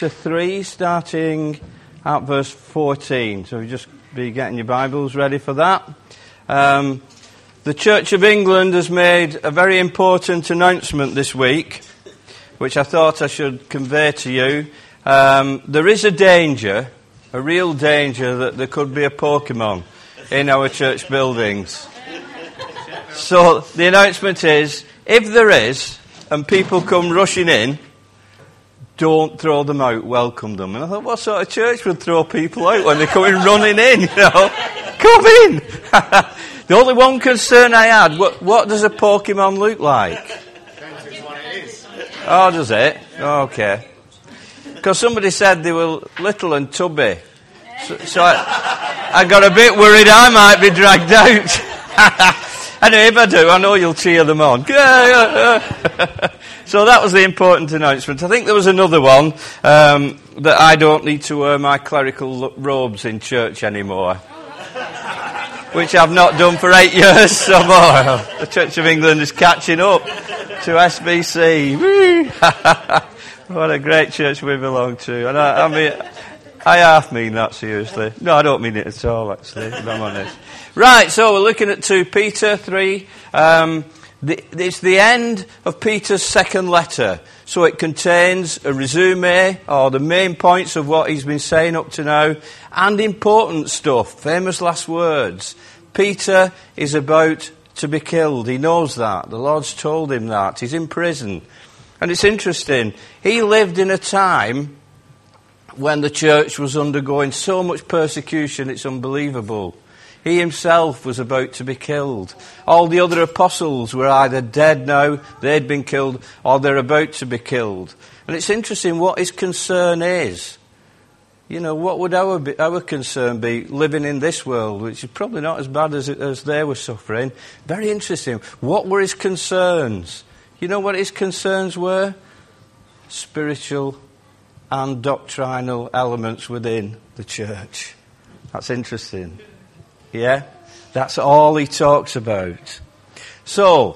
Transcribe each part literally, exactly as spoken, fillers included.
three, starting at verse fourteen. So just be getting your Bibles ready for that. Um, the Church of England has made a very important announcement this week, which I thought I should convey to you. Um, there is a danger, a real danger, that there could be a Pokemon in our church buildings. So the announcement is, if there is, and people come rushing in, don't throw them out, welcome them. And I thought, what sort of church would throw people out when they're coming running in, you know? Come in! The only one concern I had, what, what does a Pokemon look like? Depends which one it is. Oh, does it? Okay. Because somebody said they were little and tubby. So, so I, I got a bit worried I might be dragged out. Anyway, if I do, I know you'll cheer them on. So that was the important announcement. I think there was another one, um, that I don't need to wear my clerical robes in church anymore. Which I've not done for eight years so more. The Church of England is catching up to S B C. What a great church we belong to. And I, I mean, I half mean that seriously. No, I don't mean it at all, actually, if I'm honest. Right, so we're looking at two Peter three. Um, the, it's the end of Peter's second letter. So it contains a resume, or the main points of what he's been saying up to now, and important stuff, famous last words. Peter is about to be killed. He knows that. The Lord's told him that. He's in prison. And it's interesting. He lived in a time when the church was undergoing so much persecution, it's unbelievable. He himself was about to be killed. All the other apostles were either dead now, they'd been killed, or they're about to be killed. And it's interesting what his concern is. You know, what would our be, our concern be living in this world, which is probably not as bad as, it, as they were suffering. Very interesting. What were his concerns? You know what his concerns were? Spiritual and doctrinal elements within the church. That's interesting. Yeah? That's all he talks about. So,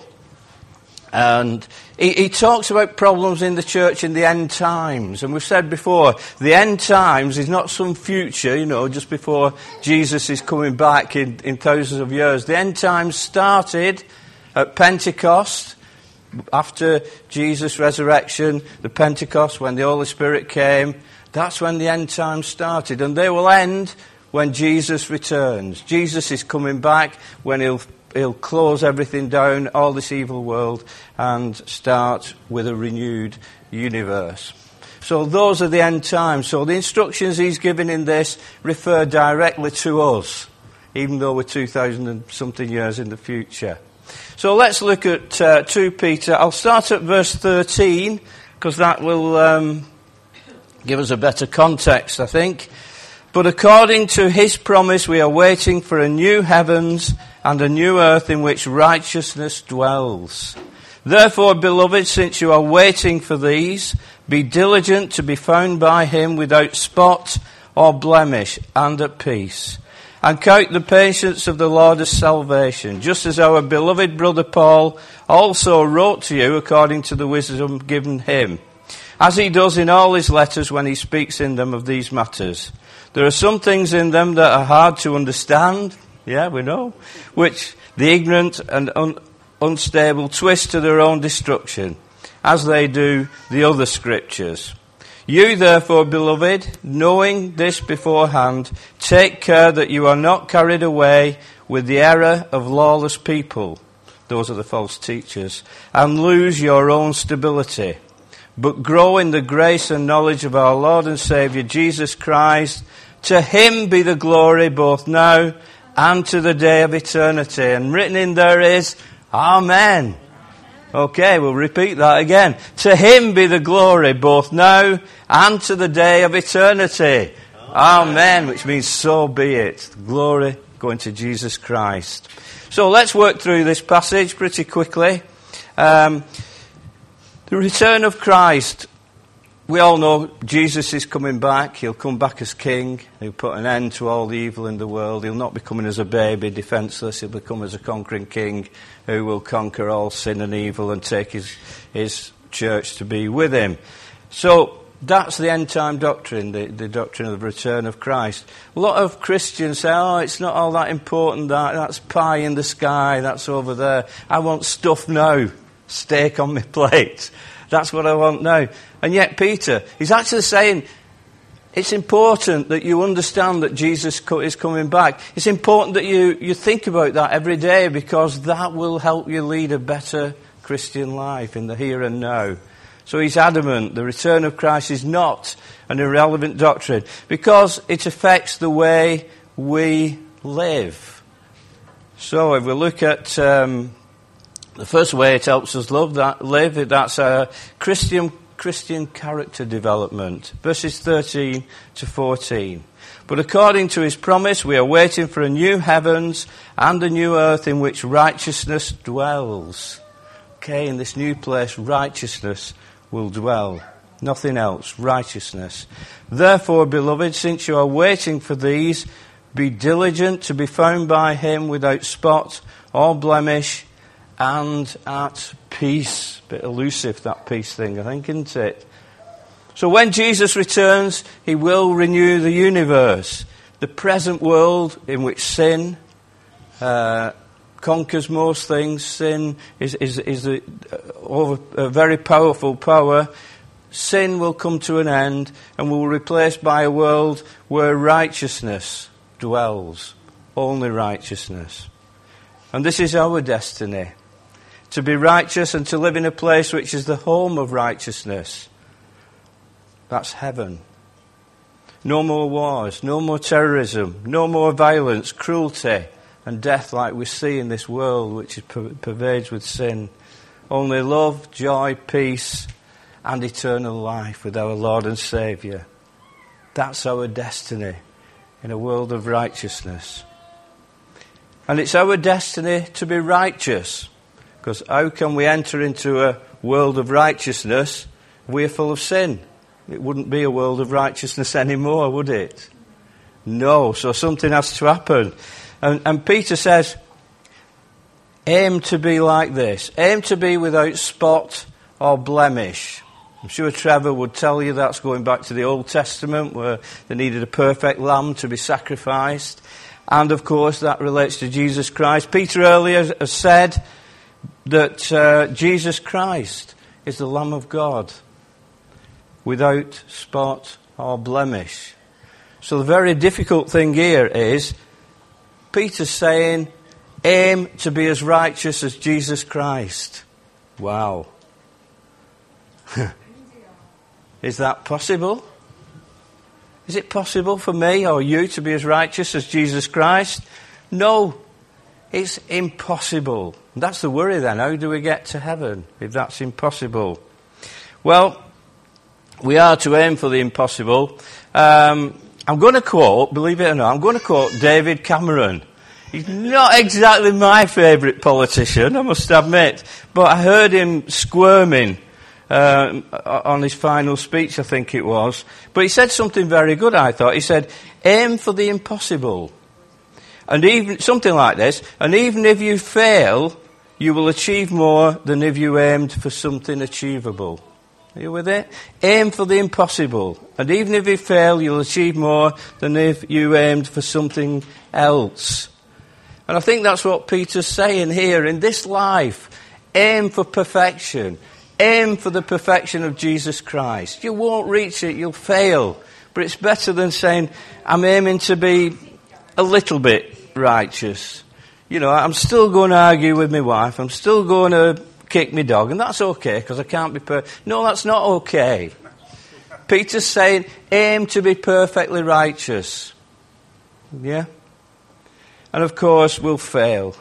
and he, he talks about problems in the church in the end times. And we've said before, the end times is not some future, you know, just before Jesus is coming back in, in thousands of years. The end times started at Pentecost. After Jesus' resurrection, the Pentecost, when the Holy Spirit came, that's when the end times started. And they will end when Jesus returns. Jesus is coming back when he'll, he'll close everything down, all this evil world, and start with a renewed universe. So those are the end times. So the instructions he's given in this refer directly to us, even though we're two thousand and something years in the future. So let's look at uh, two Peter. I'll start at verse thirteen, because that will um, give us a better context, I think. But according to his promise, we are waiting for a new heavens and a new earth in which righteousness dwells. Therefore, beloved, since you are waiting for these, be diligent to be found by him without spot or blemish and at peace. And count the patience of the Lord as salvation, just as our beloved brother Paul also wrote to you according to the wisdom given him, as he does in all his letters when he speaks in them of these matters. There are some things in them that are hard to understand, yeah, we know, which the ignorant and un- unstable twist to their own destruction, as they do the other scriptures. You, therefore, beloved, knowing this beforehand, take care that you are not carried away with the error of lawless people, those are the false teachers, and lose your own stability, but grow in the grace and knowledge of our Lord and Saviour, Jesus Christ. To him be the glory both now and to the day of eternity. And written in there is, Amen. Okay, we'll repeat that again. To him be the glory both now and to the day of eternity. Amen. Amen, which means so be it. Glory going to Jesus Christ. So let's work through this passage pretty quickly. Um, the return of Christ. We all know Jesus is coming back. He'll come back as king. He'll put an end to all the evil in the world. He'll not be coming as a baby, defenceless. He'll become as a conquering king who will conquer all sin and evil and take his, his church to be with him. So That's the end time doctrine, the, the doctrine of the return of Christ. A lot of Christians say, oh, it's not all that important, that that's pie in the sky, that's over there. I want stuff now, steak on my plate. That's what I want now. And yet Peter, he's actually saying, it's important that you understand that Jesus is coming back. It's important that you, you think about that every day, because that will help you lead a better Christian life in the here and now. So he's adamant the return of Christ is not an irrelevant doctrine, because it affects the way we live. So if we look at um, the first way it helps us love that, live, that's a Christian Christian character development. Verses thirteen to fourteen. But according to his promise, we are waiting for a new heavens and a new earth in which righteousness dwells. Okay, in this new place, righteousness will dwell. Nothing else, righteousness. Therefore, beloved, since you are waiting for these, be diligent to be found by him without spot or blemish and at peace. Bit elusive, that peace thing, I think, isn't it? So when Jesus returns, he will renew the universe. The present world in which sin uh, conquers most things, sin is, is, is a, over, a very powerful power. Sin will come to an end and will be replaced by a world where righteousness dwells. Only righteousness. And this is our destiny. To be righteous and to live in a place which is the home of righteousness. That's heaven. No more wars, no more terrorism, no more violence, cruelty and death like we see in this world which is pervades with sin. Only love, joy, peace and eternal life with our Lord and Saviour. That's our destiny in a world of righteousness. And it's our destiny to be righteous. Because how can we enter into a world of righteousness if we are full of sin? It wouldn't be a world of righteousness anymore, would it? No, so something has to happen. And, and Peter says, aim to be like this. Aim to be without spot or blemish. I'm sure Trevor would tell you that's going back to the Old Testament, where they needed a perfect lamb to be sacrificed. And of course that relates to Jesus Christ. Peter earlier has said that uh, Jesus Christ is the Lamb of God, without spot or blemish. So the very difficult thing here is, Peter's saying, aim to be as righteous as Jesus Christ. Wow. Is that possible? Is it possible for me or you to be as righteous as Jesus Christ? No. It's impossible. That's the worry then. How do we get to heaven if that's impossible? Well, we are to aim for the impossible. Um, I'm going to quote, believe it or not, I'm going to quote David Cameron. He's not exactly my favourite politician, I must admit, but I heard him squirming uh, on his final speech, I think it was. But he said something very good, I thought. He said, aim for the impossible. And even something like this, and even if you fail, you will achieve more than if you aimed for something achievable. Are you with it? Aim for the impossible. And even if you fail, you'll achieve more than if you aimed for something else. And I think that's what Peter's saying here. In this life, aim for perfection. Aim for the perfection of Jesus Christ. You won't reach it, you'll fail. But it's better than saying, I'm aiming to be a little bit righteous. You know, I'm still going to argue with my wife. I'm still going to kick my dog. And that's okay, because I can't be perfect. No, that's not okay. Peter's saying, aim to be perfectly righteous. Yeah? And of course, we'll fail.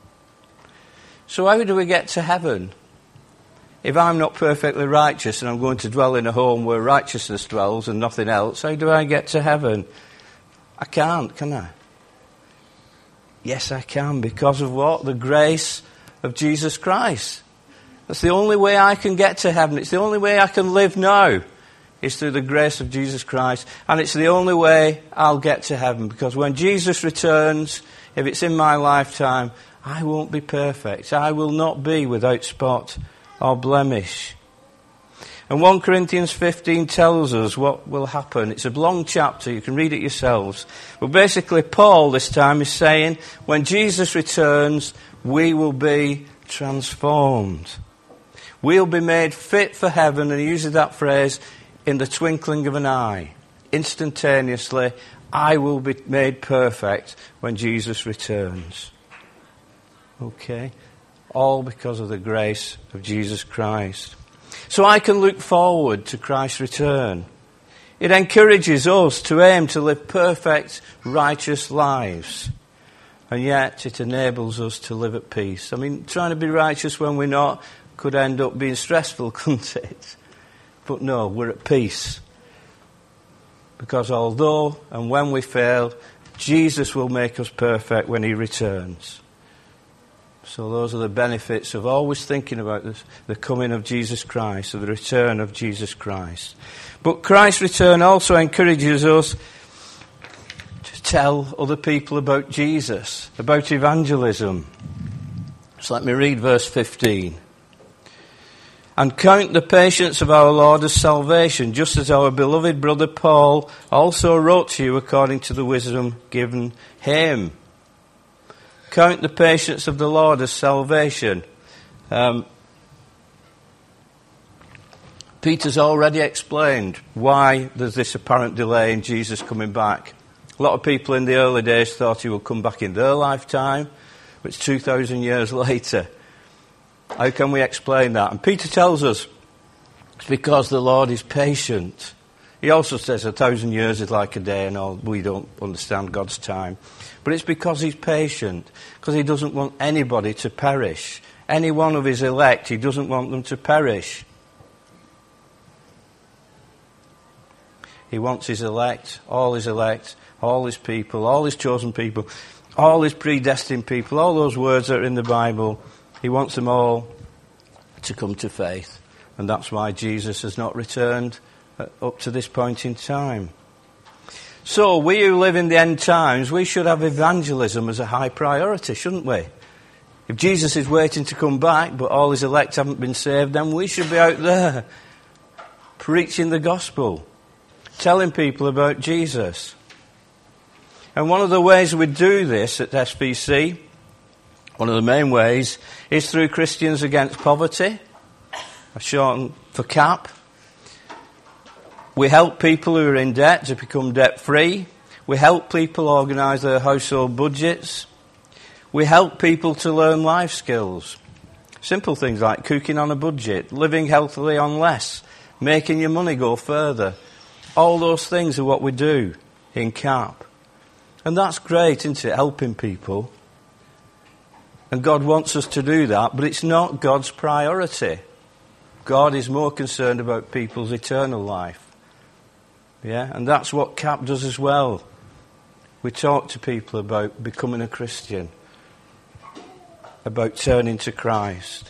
So how do we get to heaven? If I'm not perfectly righteous and I'm going to dwell in a home where righteousness dwells and nothing else, how do I get to heaven? I can't, can I? Yes, I can, because of what? The grace of Jesus Christ. That's the only way I can get to heaven. It's the only way I can live now, is through the grace of Jesus Christ. And it's the only way I'll get to heaven, because when Jesus returns, if it's in my lifetime, I won't be perfect. I will not be without spot or blemish. And First Corinthians fifteen tells us what will happen. It's a long chapter, you can read it yourselves. But basically Paul this time is saying, when Jesus returns, we will be transformed. We'll be made fit for heaven, and he uses that phrase, in the twinkling of an eye. Instantaneously, I will be made perfect when Jesus returns. Okay? All because of the grace of Jesus Christ. So I can look forward to Christ's return. It encourages us to aim to live perfect, righteous lives. And yet it enables us to live at peace. I mean, trying to be righteous when we're not could end up being stressful, couldn't it? But no, we're at peace. Because although and when we fail, Jesus will make us perfect when he returns. So those are the benefits of always thinking about this, the coming of Jesus Christ, or the return of Jesus Christ. But Christ's return also encourages us to tell other people about Jesus, about evangelism. So let me read verse fifteen. And count the patience of our Lord as salvation, just as our beloved brother Paul also wrote to you according to the wisdom given him. Count the patience of the Lord as salvation. Um, Peter's already explained why there's this apparent delay in Jesus coming back. A lot of people in the early days thought he would come back in their lifetime, but it's two thousand years later. How can we explain that? And Peter tells us it's because the Lord is patient. He also says a thousand years is like a day, and all. We don't understand God's time. But it's because he's patient, because he doesn't want anybody to perish. Any one of his elect, he doesn't want them to perish. He wants his elect, all his elect, all his people, all his chosen people, all his predestined people, all those words that are in the Bible. He wants them all to come to faith. And that's why Jesus has not returned up to this point in time. So we who live in the end times, we should have evangelism as a high priority, shouldn't we? If Jesus is waiting to come back, but all his elect haven't been saved, then we should be out there preaching the gospel, telling people about Jesus. And one of the ways we do this at S B C, one of the main ways, is through Christians Against Poverty, short for CAP. We help people who are in debt to become debt-free. We help people organise their household budgets. We help people to learn life skills. Simple things like cooking on a budget, living healthily on less, making your money go further. All those things are what we do in CAP. And that's great, isn't it, helping people. And God wants us to do that, but it's not God's priority. God is more concerned about people's eternal life. Yeah, and that's what CAP does as well. We talk to people about becoming a Christian, about turning to Christ.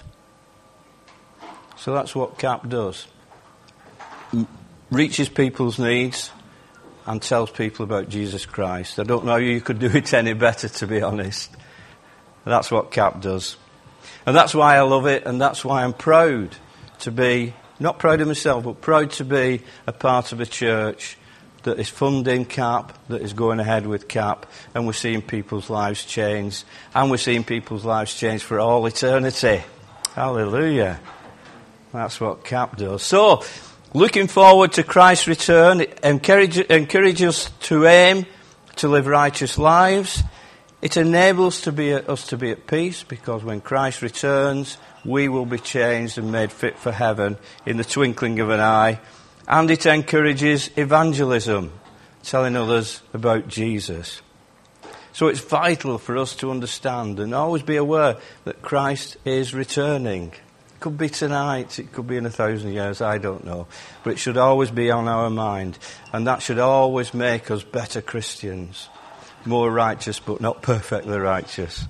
So that's what CAP does. Reaches people's needs and tells people about Jesus Christ. I don't know how you could do it any better, to be honest. That's what CAP does. And that's why I love it, and that's why I'm proud to be, not proud of myself, but proud to be a part of a church that is funding CAP, that is going ahead with CAP, and we're seeing people's lives change, and we're seeing people's lives change for all eternity. Hallelujah. That's what CAP does. So, looking forward to Christ's return, it encourage, encourages us to aim to live righteous lives. It enables to be, us to be at peace, because when Christ returns, we will be changed and made fit for heaven in the twinkling of an eye. And it encourages evangelism, telling others about Jesus. So it's vital for us to understand and always be aware that Christ is returning. It could be tonight, it could be in a thousand years, I don't know. But it should always be on our mind. And that should always make us better Christians. More righteous, but not perfectly righteous.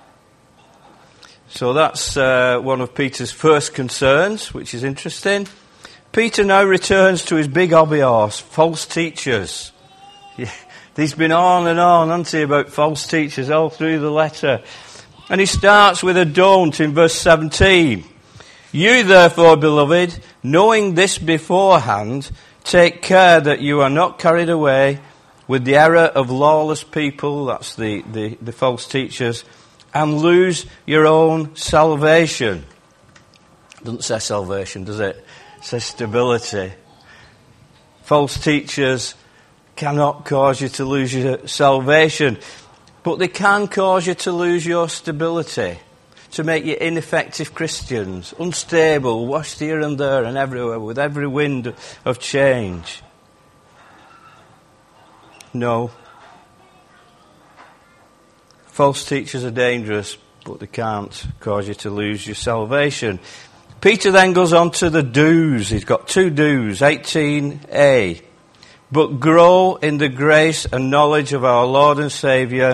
So that's uh, one of Peter's first concerns, which is interesting. Peter now returns to his big hobby horse, false teachers. Yeah, he's been on and on, hasn't he, about false teachers all through the letter. And he starts with a don't in verse seventeen. You therefore, beloved, knowing this beforehand, take care that you are not carried away with the error of lawless people, that's the, the, the false teachers, and lose your own salvation. It doesn't say salvation, does it? It says stability. False teachers cannot cause you to lose your salvation, but they can cause you to lose your stability, to make you ineffective Christians, unstable, washed here and there and everywhere with every wind of change. No. False teachers are dangerous, but they can't cause you to lose your salvation. Peter then goes on to the do's. He's got two do's, eighteen a. But grow in the grace and knowledge of our Lord and Saviour,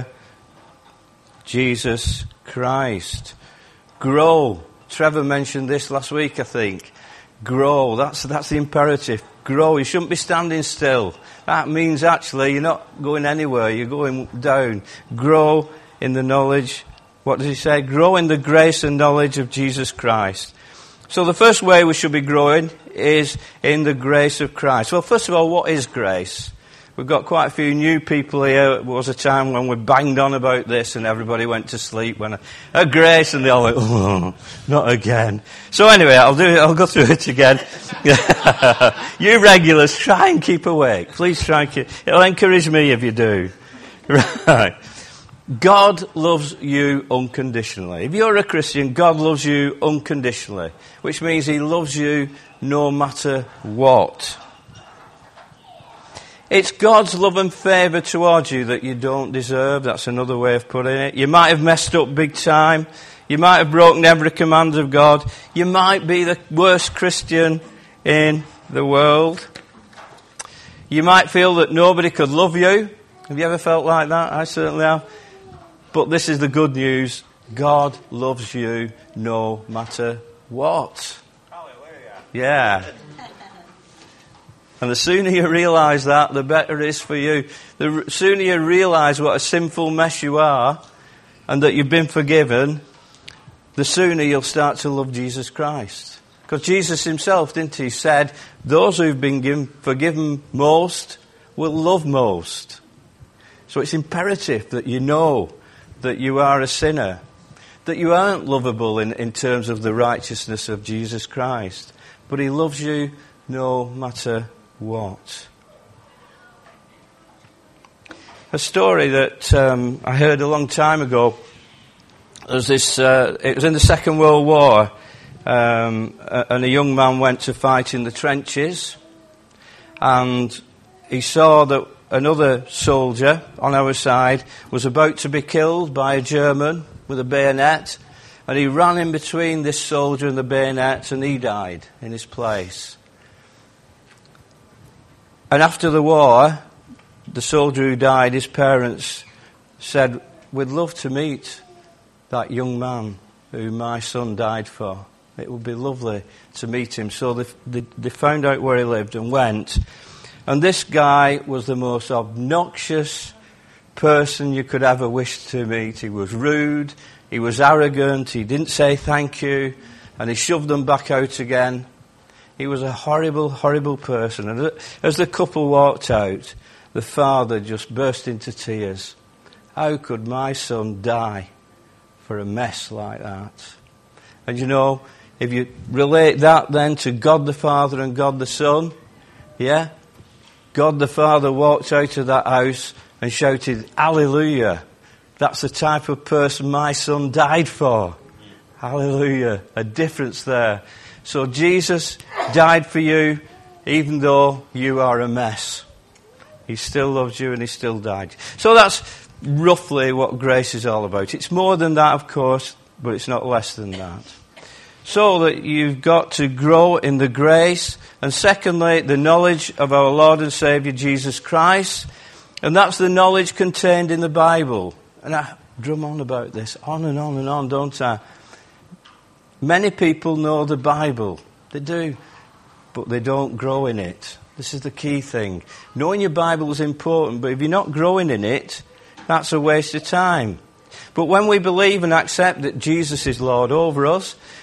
Jesus Christ. Grow. Trevor mentioned this last week, I think. Grow. That's that's the imperative. Grow. You shouldn't be standing still. That means actually you're not going anywhere. You're going down. Grow in the knowledge. What does he say? Grow in the grace and knowledge of Jesus Christ. So the first way we should be growing is in the grace of Christ. Well, first of all, what is grace? We've got quite a few new people here. There was a time when we banged on about this and everybody went to sleep when a grace, and they all went, oh, not again. So anyway, I'll do it. I'll go through it again. You regulars, try and keep awake. Please try and keep. It'll encourage me if you do. Right. God loves you unconditionally. If you're a Christian, God loves you unconditionally, which means He loves you no matter what. It's God's love and favour towards you that you don't deserve. That's another way of putting it. You might have messed up big time. You might have broken every command of God. You might be the worst Christian in the world. You might feel that nobody could love you. Have you ever felt like that? I certainly have. But this is the good news. God loves you no matter what. Hallelujah. Yeah. And the sooner you realise that, the better it is for you. The sooner you realise what a sinful mess you are and that you've been forgiven, the sooner you'll start to love Jesus Christ. Because Jesus himself, didn't he, said, those who've been given, forgiven most will love most. So it's imperative that you know that you are a sinner, that you aren't lovable in, in terms of the righteousness of Jesus Christ. But he loves you no matter what. A story that um, I heard a long time ago. There was this. Uh, it was in the Second World War, um, and a young man went to fight in the trenches, and he saw that another soldier on our side was about to be killed by a German with a bayonet, and he ran in between this soldier and the bayonet, and he died in his place. And after the war, the soldier who died, his parents said, we'd love to meet that young man who my son died for. It would be lovely to meet him. So they, they, they found out where he lived and went. And this guy was the most obnoxious person you could ever wish to meet. He was rude, he was arrogant, he didn't say thank you, and he shoved them back out again. He was a horrible, horrible person. And as the couple walked out, the father just burst into tears. How could my son die for a mess like that? And you know, if you relate that then to God the Father and God the Son, yeah? God the Father walked out of that house and shouted, Hallelujah. That's the type of person my son died for. Hallelujah. A difference there. So Jesus died for you even though you are a mess. He still loves you and he still died. So that's roughly what grace is all about. It's more than that, of course, but it's not less than that. So that you've got to grow in the grace, and secondly, the knowledge of our Lord and Saviour Jesus Christ. And that's the knowledge contained in the Bible. And I drum on about this, on and on and on, don't I? Many people know the Bible. They do. But they don't grow in it. This is the key thing. Knowing your Bible is important, but if you're not growing in it, that's a waste of time. But when we believe and accept that Jesus is Lord over us,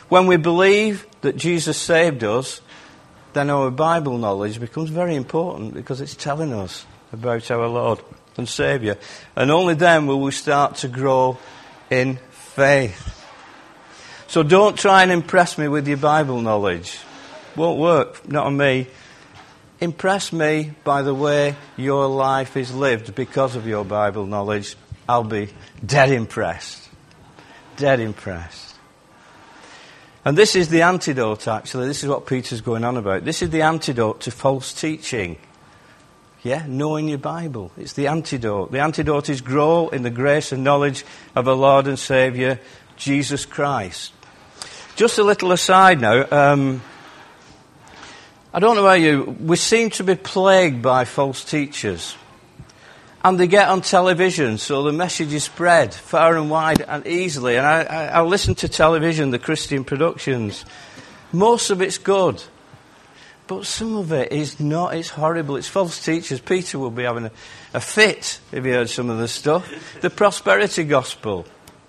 When we believe that Jesus saved us, then our Bible knowledge becomes very important because it's telling us about our Lord and Saviour. And only then will we start to grow in faith. So don't try and impress me with your Bible knowledge. Won't work, not on me. Impress me by the way your life is lived because of your Bible knowledge. I'll be dead impressed. Dead impressed. And this is the antidote, actually. This is what Peter's going on about. This is the antidote to false teaching. Yeah, knowing your Bible. It's the antidote. The antidote is grow in the grace and knowledge of our Lord and Saviour, Jesus Christ. Just a little aside now. Um, I don't know about you. We seem to be plagued by false teachers. And they get on television, so the message is spread far and wide and easily. And I, I, I listen to television, the Christian productions. Most of it's good. But some of it is not. It's horrible. It's false teachers. Peter will be having a, a fit if he heard some of the stuff. The prosperity gospel.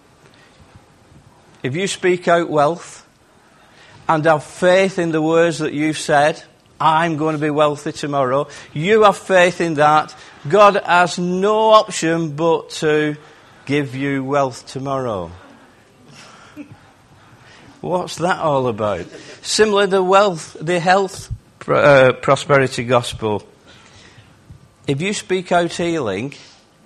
If you speak out wealth and have faith in the words that you've said, I'm going to be wealthy tomorrow. You have faith in that. God has no option but to give you wealth tomorrow. What's that all about? Similarly, the wealth, the health uh, prosperity gospel. If you speak out healing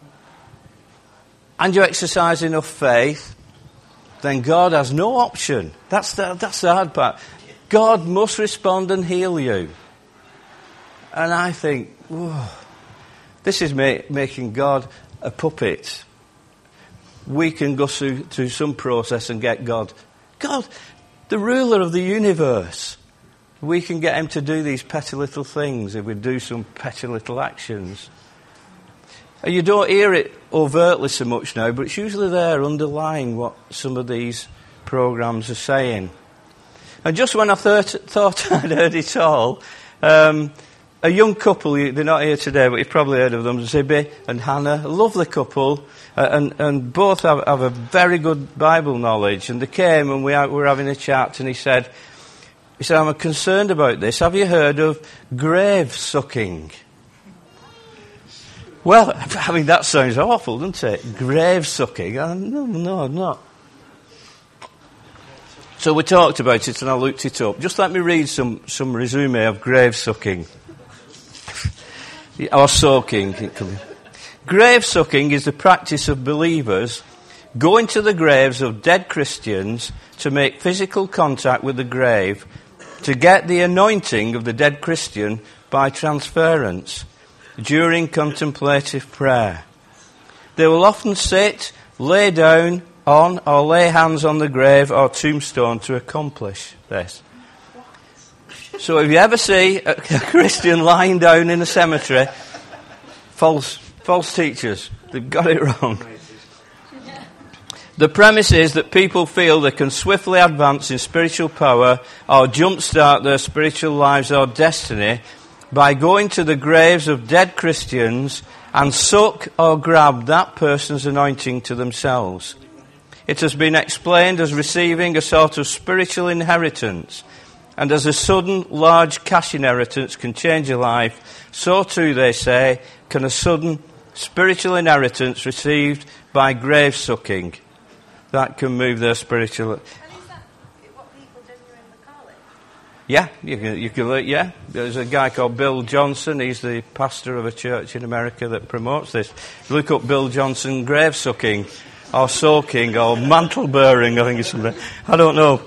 and you exercise enough faith, then God has no option. That's the, that's the hard part. God must respond and heal you. And I think, whoa, this is ma- making God a puppet. We can go through, through some process and get God. God, the ruler of the universe. We can get him to do these petty little things if we do some petty little actions. And you don't hear it overtly so much now, but it's usually there underlying what some of these programs are saying. And just when I thought, thought I'd heard it all, um, a young couple, they're not here today, but you've probably heard of them, Zibby and Hannah, a lovely couple, uh, and, and both have, have a very good Bible knowledge. And they came and we were having a chat, and he said, he said, I'm concerned about this. Have you heard of grave sucking? Well, I mean, that sounds awful, doesn't it? Grave sucking. Uh, no, no, not. So we talked about it and I looked it up. Just let me read some, some resume of grave sucking. Or soaking. Grave sucking is the practice of believers going to the graves of dead Christians to make physical contact with the grave to get the anointing of the dead Christian by transference during contemplative prayer. They will often sit, lay down on or lay hands on the grave or tombstone to accomplish this. So if you ever see a, a Christian lying down in a cemetery, false, false teachers, they've got it wrong. The premise is that people feel they can swiftly advance in spiritual power or jumpstart their spiritual lives or destiny by going to the graves of dead Christians and suck or grab that person's anointing to themselves. It has been explained as receiving a sort of spiritual inheritance, and as a sudden large cash inheritance can change a life, so too, they say, can a sudden spiritual inheritance received by grave sucking. That can move their spiritual... And is that what people do in the college? Yeah, you can, you can, yeah. There's a guy called Bill Johnson. He's the pastor of a church in America that promotes this. Look up Bill Johnson grave sucking, or soaking, or mantle bearing, I think it's something. I don't know.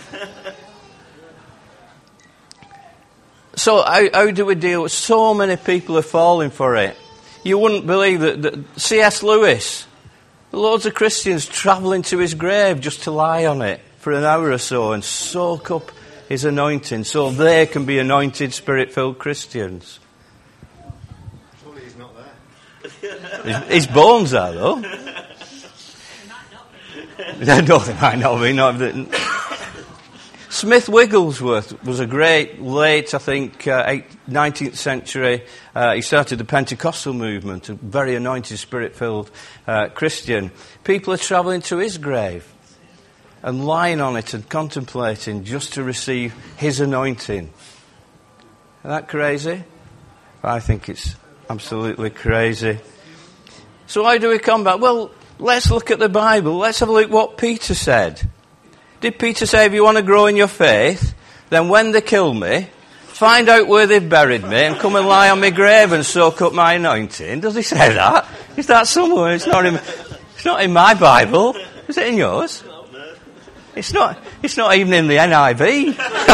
So how, how do we deal with... So many people are falling for it. You wouldn't believe that, that C S Lewis... Loads of Christians travelling to his grave just to lie on it for an hour or so and soak up his anointing so they can be anointed, Spirit-filled Christians. Surely he's not there. His, his bones are, though. He might not be. No, they might not be. Not, Smith Wigglesworth was a great, late, I think, uh, nineteenth century. Uh, he started the Pentecostal movement, a very anointed, Spirit-filled uh, Christian. People are travelling to his grave. and lying on it and contemplating just to receive his anointing. Isn't that crazy? I think it's absolutely crazy. So how do we combat? Well, let's look at the Bible. Let's have a look what Peter said. Did Peter say, if you want to grow in your faith, then when they kill me, find out where they've buried me and come and lie on my grave and soak up my anointing? Does he say that? Is that somewhere? It's not in, it's not in my Bible. Is it in yours? It's not, it's not even in the N I V.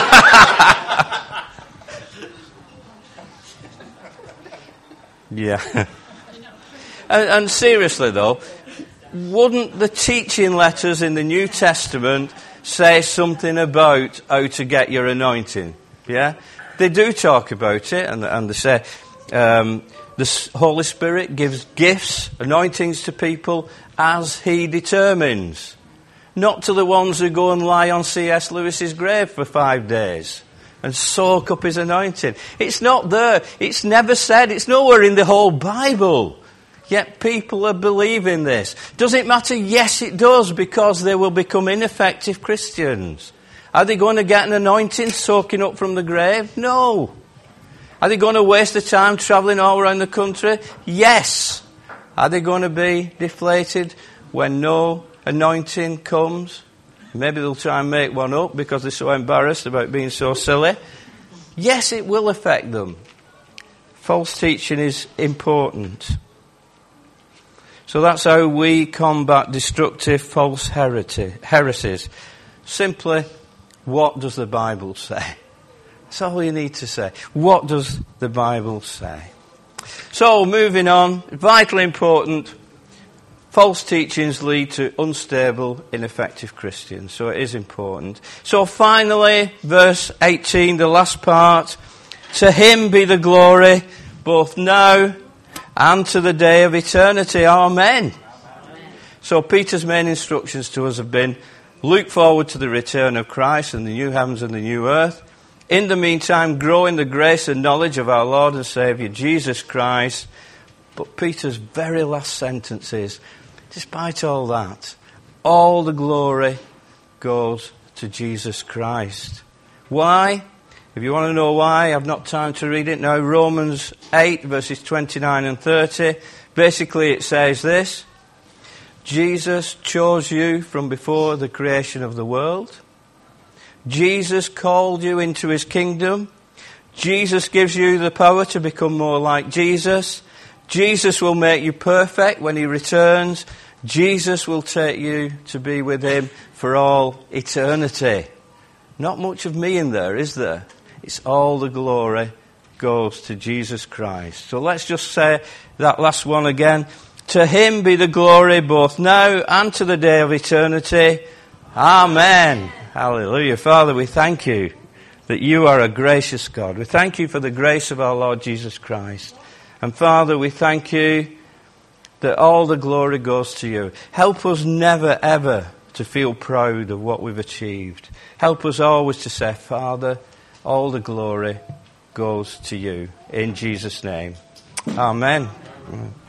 Yeah. and, and seriously though, wouldn't the teaching letters in the New Testament say something about how to get your anointing? Yeah? They do talk about it, and, and they say um, the Holy Spirit gives gifts, anointings to people as he determines. Not to the ones who go and lie on C S Lewis's grave for five days and soak up his anointing. It's not there. It's never said. It's nowhere in the whole Bible. Yet people are believing this. Does it matter? Yes, it does, because they will become ineffective Christians. Are they going to get an anointing soaking up from the grave? No. Are they going to waste the time travelling all around the country? Yes. Are they going to be deflated when no anointing comes? Maybe they'll try and make one up because they're so embarrassed about being so silly. Yes, it will affect them. False teaching is important. So that's how we combat destructive false heresies. Simply, what does the Bible say? That's all you need to say. What does the Bible say? So, moving on, vitally important, false teachings lead to unstable, ineffective Christians. So it is important. So finally, verse eighteen, the last part, to him be the glory, both now and to the day of eternity. Amen. Amen. So Peter's main instructions to us have been, look forward to the return of Christ and the new heavens and the new earth. In the meantime, grow in the grace and knowledge of our Lord and Saviour, Jesus Christ. But Peter's very last sentence is, despite all that, all the glory goes to Jesus Christ. Why? If you want to know why, I've not time to read it now. Romans eight, verses twenty-nine and thirty. Basically it says this: Jesus chose you from before the creation of the world. Jesus called you into his kingdom. Jesus gives you the power to become more like Jesus. Jesus will make you perfect when he returns. Jesus will take you to be with him for all eternity. Not much of me in there, is there? It's all the glory goes to Jesus Christ. So let's just say that last one again. To him be the glory both now and to the day of eternity. Amen. Hallelujah. Father, we thank you that you are a gracious God. We thank you for the grace of our Lord Jesus Christ. And Father, we thank you that all the glory goes to you. Help us never, ever to feel proud of what we've achieved. Help us always to say, Father, all the glory goes to you. In Jesus' name. Amen.